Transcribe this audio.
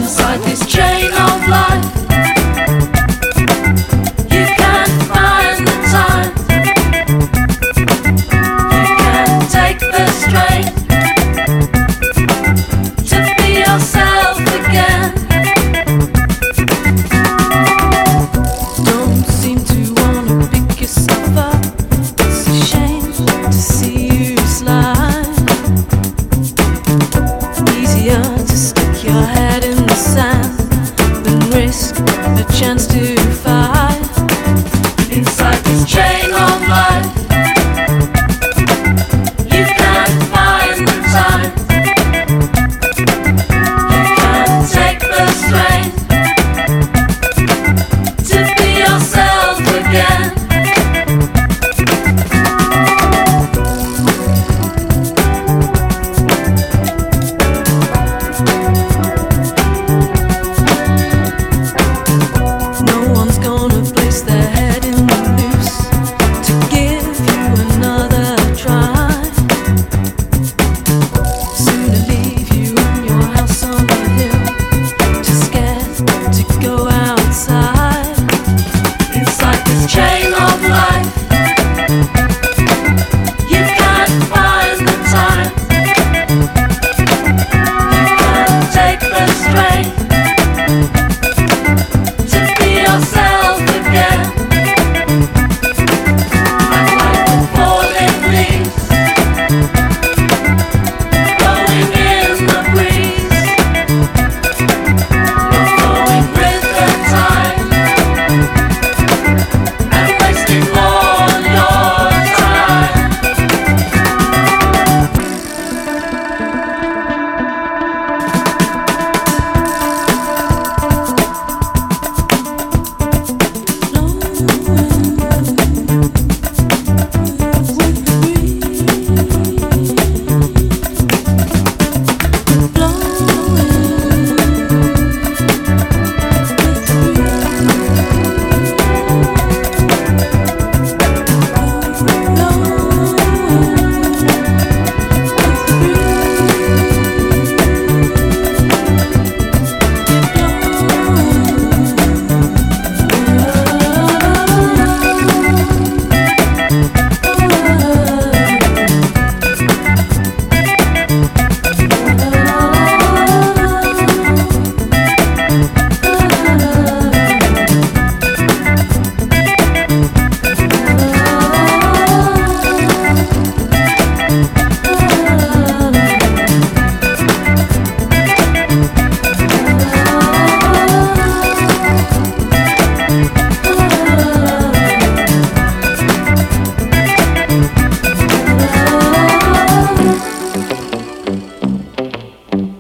inside this chain of life. You can't find the time. You can't take the strain to be yourself again. Don't seem to wanna pick yourself up. It's a shame to see you slide. Easier to stick your head in the sand than risk a chance to